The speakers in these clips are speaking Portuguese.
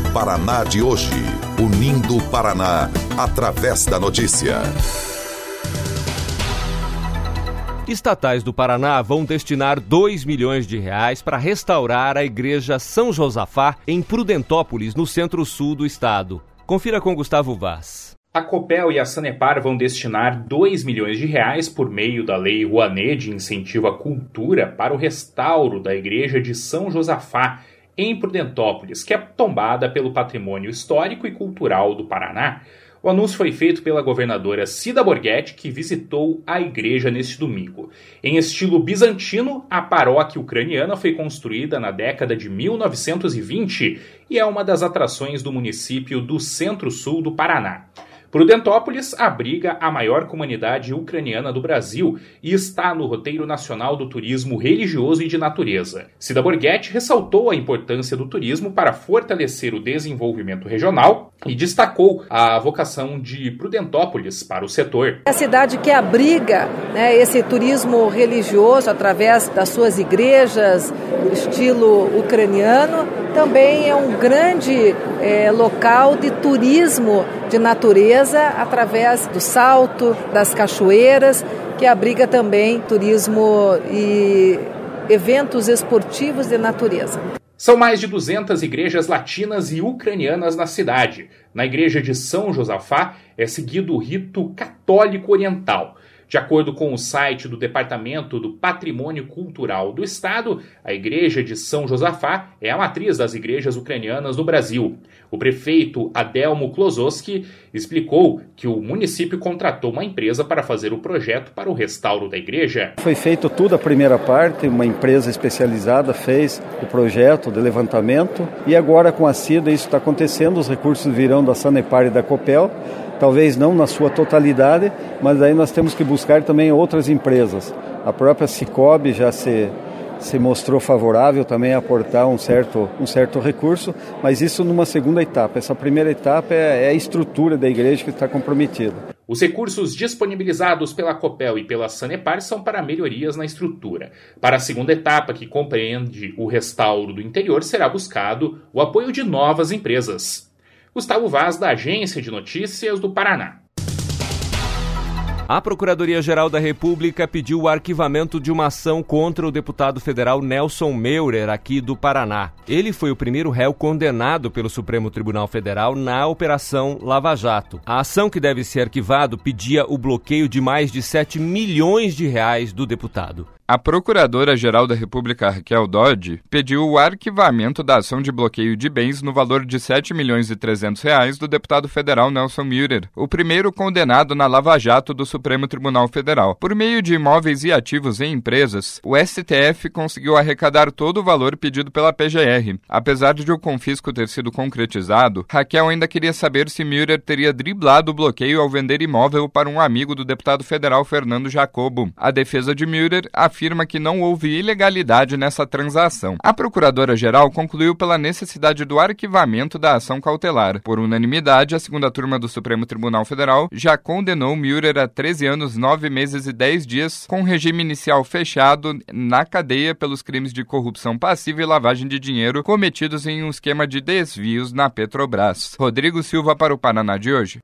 Paraná de hoje. Unindo o Paraná, através da notícia. Estatais do Paraná vão destinar R$2 milhões para restaurar a Igreja São Josafá em Prudentópolis, no centro-sul do estado. Confira com Gustavo Vaz. A Copel e a Sanepar vão destinar R$2 milhões por meio da Lei Rouanet de Incentivo à Cultura para o restauro da Igreja de São Josafá, em Prudentópolis, que é tombada pelo patrimônio histórico e cultural do Paraná. O anúncio foi feito pela governadora Cida Borghetti, que visitou a igreja neste domingo. Em estilo bizantino, a paróquia ucraniana foi construída na década de 1920 e é uma das atrações do município do centro-sul do Paraná. Prudentópolis abriga a maior comunidade ucraniana do Brasil e está no roteiro nacional do turismo religioso e de natureza. Cida Borghetti ressaltou a importância do turismo para fortalecer o desenvolvimento regional e destacou a vocação de Prudentópolis para o setor. A cidade que abriga, esse turismo religioso através das suas igrejas, estilo ucraniano, também é um grande local de turismo de natureza através do salto, das cachoeiras, que abriga também turismo e eventos esportivos de natureza. São mais de 200 igrejas latinas e ucranianas na cidade. Na igreja de São Josafá é seguido o rito católico oriental. De acordo com o site do Departamento do Patrimônio Cultural do Estado, a Igreja de São Josafá é a matriz das igrejas ucranianas no Brasil. O prefeito Adelmo Klosowski explicou que o município contratou uma empresa para fazer o projeto para o restauro da igreja. Foi feito tudo a primeira parte, uma empresa especializada fez o projeto de levantamento e agora com a Cida isso está acontecendo, os recursos virão da Sanepar e da Copel. Talvez não na sua totalidade, mas aí nós temos que buscar também outras empresas. A própria Cicobi já se mostrou favorável também a aportar um certo recurso, mas isso numa segunda etapa. Essa primeira etapa é a estrutura da igreja que está comprometida. Os recursos disponibilizados pela Copel e pela Sanepar são para melhorias na estrutura. Para a segunda etapa, que compreende o restauro do interior, será buscado o apoio de novas empresas. Gustavo Vaz, da Agência de Notícias do Paraná. A Procuradoria-Geral da República pediu o arquivamento de uma ação contra o deputado federal Nelson Meurer, aqui do Paraná. Ele foi o primeiro réu condenado pelo Supremo Tribunal Federal na Operação Lava Jato. A ação que deve ser arquivada pedia o bloqueio de mais de R$7 milhões do deputado. A Procuradora-Geral da República, Raquel Dodge, pediu o arquivamento da ação de bloqueio de bens no valor de R$7.300.000 do deputado federal Nelson Meurer, o primeiro condenado na Lava Jato do Supremo Tribunal Federal. Por meio de imóveis e ativos em empresas, o STF conseguiu arrecadar todo o valor pedido pela PGR. Apesar de o confisco ter sido concretizado, Raquel ainda queria saber se Meurer teria driblado o bloqueio ao vender imóvel para um amigo do deputado federal Fernando Jacobo. A defesa de Meurer afirma que não houve ilegalidade nessa transação. A Procuradora-Geral concluiu pela necessidade do arquivamento da ação cautelar. Por unanimidade, a segunda turma do Supremo Tribunal Federal já condenou Meurer a 13 anos, 9 meses e 10 dias, com regime inicial fechado na cadeia pelos crimes de corrupção passiva e lavagem de dinheiro cometidos em um esquema de desvios na Petrobras. Rodrigo Silva para o Paraná de hoje.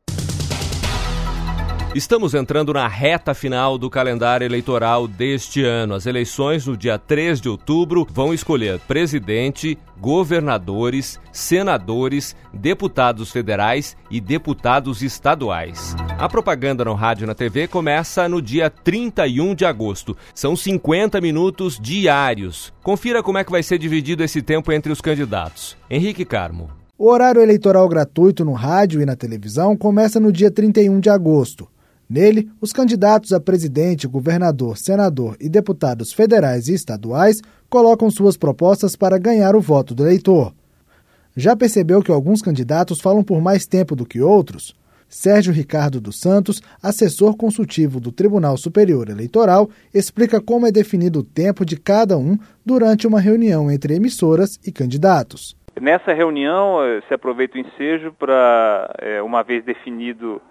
Estamos entrando na reta final do calendário eleitoral deste ano. As eleições no dia 3 de outubro vão escolher presidente, governadores, senadores, deputados federais e deputados estaduais. A propaganda no rádio e na TV começa no dia 31 de agosto. São 50 minutos diários. Confira como é que vai ser dividido esse tempo entre os candidatos. Henrique Carmo. O horário eleitoral gratuito no rádio e na televisão começa no dia 31 de agosto. Nele, os candidatos a presidente, governador, senador e deputados federais e estaduais colocam suas propostas para ganhar o voto do eleitor. Já percebeu que alguns candidatos falam por mais tempo do que outros? Sérgio Ricardo dos Santos, assessor consultivo do Tribunal Superior Eleitoral, explica como é definido o tempo de cada um durante uma reunião entre emissoras e candidatos. Nessa reunião, se aproveita o ensejo para, uma vez definido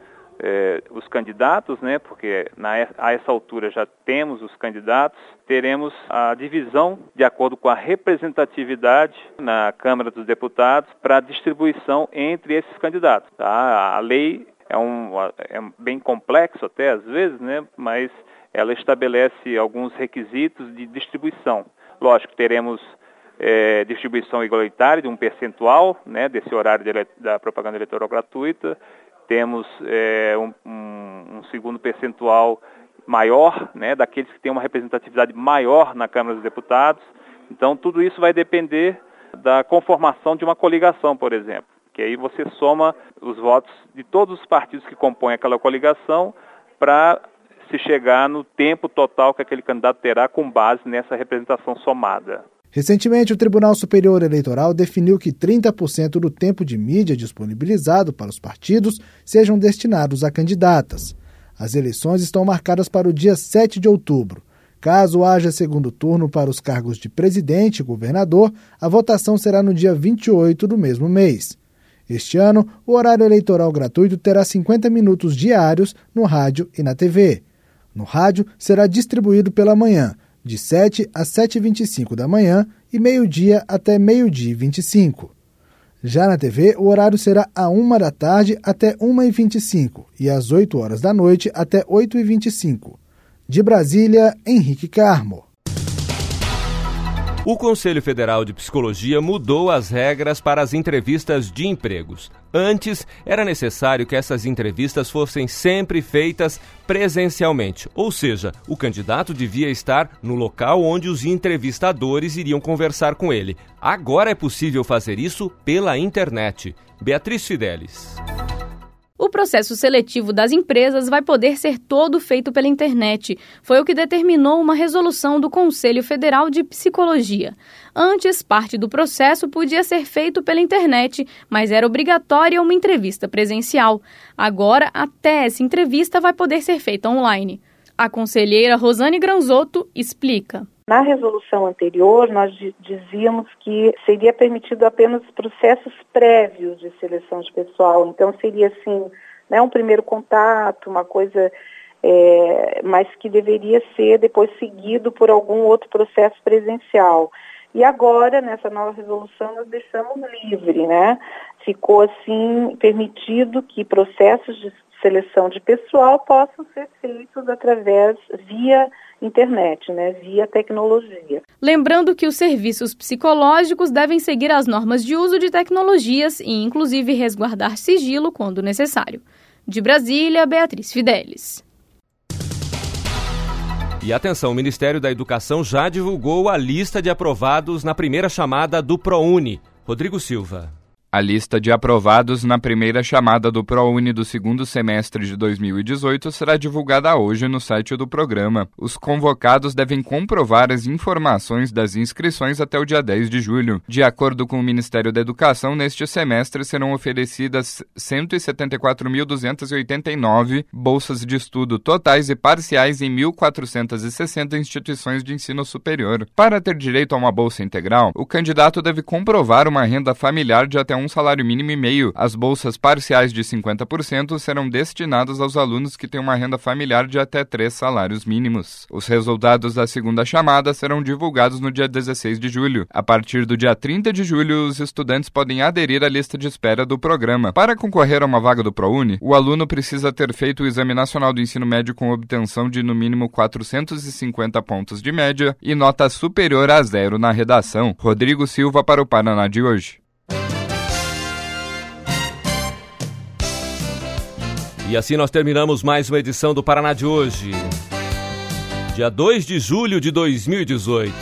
os candidatos, né, porque a essa altura já temos os candidatos, teremos a divisão de acordo com a representatividade na Câmara dos Deputados para a distribuição entre esses candidatos. Tá? A lei é bem complexo até às vezes, né, mas ela estabelece alguns requisitos de distribuição. Lógico, teremos distribuição igualitária de um percentual, né, desse horário da propaganda eleitoral gratuita. Temos um segundo percentual maior, né, daqueles que têm uma representatividade maior na Câmara dos Deputados. Então, tudo isso vai depender da conformação de uma coligação, por exemplo, que aí você soma os votos de todos os partidos que compõem aquela coligação para se chegar no tempo total que aquele candidato terá com base nessa representação somada. Recentemente, o Tribunal Superior Eleitoral definiu que 30% do tempo de mídia disponibilizado para os partidos sejam destinados a candidatas. As eleições estão marcadas para o dia 7 de outubro. Caso haja segundo turno para os cargos de presidente e governador, a votação será no dia 28 do mesmo mês. Este ano, o horário eleitoral gratuito terá 50 minutos diários no rádio e na TV. No rádio, será distribuído pela manhã, de 7 às 7h25 da manhã e meio-dia até meio-dia e 25. Já na TV, o horário será à 1 da tarde até 1h25 e às 8 horas da noite até 8h25. De Brasília, Henrique Carmo. O Conselho Federal de Psicologia mudou as regras para as entrevistas de empregos. Antes, era necessário que essas entrevistas fossem sempre feitas presencialmente, ou seja, o candidato devia estar no local onde os entrevistadores iriam conversar com ele. Agora é possível fazer isso pela internet. Beatriz Fidelis. O processo seletivo das empresas vai poder ser todo feito pela internet. Foi o que determinou uma resolução do Conselho Federal de Psicologia. Antes, parte do processo podia ser feito pela internet, mas era obrigatória uma entrevista presencial. Agora, até essa entrevista vai poder ser feita online. A conselheira Rosane Granzotto explica. Na resolução anterior, nós dizíamos que seria permitido apenas processos prévios de seleção de pessoal. Então, seria assim, né, um primeiro contato, uma coisa, mas que deveria ser depois seguido por algum outro processo presencial. E agora, nessa nova resolução, nós deixamos livre, né? Ficou, assim, permitido que processos de seleção de pessoal possam ser feitos via internet, né, via tecnologia. Lembrando que os serviços psicológicos devem seguir as normas de uso de tecnologias e, inclusive, resguardar sigilo quando necessário. De Brasília, Beatriz Fidelis. E atenção, o Ministério da Educação já divulgou a lista de aprovados na primeira chamada do ProUni. Rodrigo Silva. A lista de aprovados na primeira chamada do ProUni do segundo semestre de 2018 será divulgada hoje no site do programa. Os convocados devem comprovar as informações das inscrições até o dia 10 de julho. De acordo com o Ministério da Educação, neste semestre serão oferecidas 174.289 bolsas de estudo totais e parciais em 1.460 instituições de ensino superior. Para ter direito a uma bolsa integral, o candidato deve comprovar uma renda familiar de até um salário mínimo e meio. As bolsas parciais de 50% serão destinadas aos alunos que têm uma renda familiar de até 3 salários mínimos. Os resultados da segunda chamada serão divulgados no dia 16 de julho. A partir do dia 30 de julho, os estudantes podem aderir à lista de espera do programa. Para concorrer a uma vaga do ProUni, o aluno precisa ter feito o Exame Nacional do Ensino Médio com obtenção de no mínimo 450 pontos de média e nota superior a 0 na redação. Rodrigo Silva para o Paraná de hoje. E assim nós terminamos mais uma edição do Paraná de hoje, dia 2 de julho de 2018.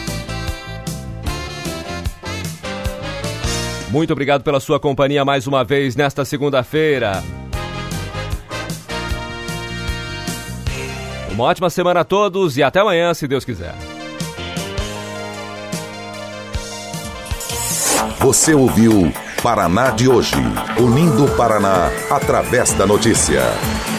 Muito obrigado pela sua companhia mais uma vez nesta segunda-feira. Uma ótima semana a todos e até amanhã, se Deus quiser. Você ouviu Paraná de hoje, unindo o Paraná através da notícia.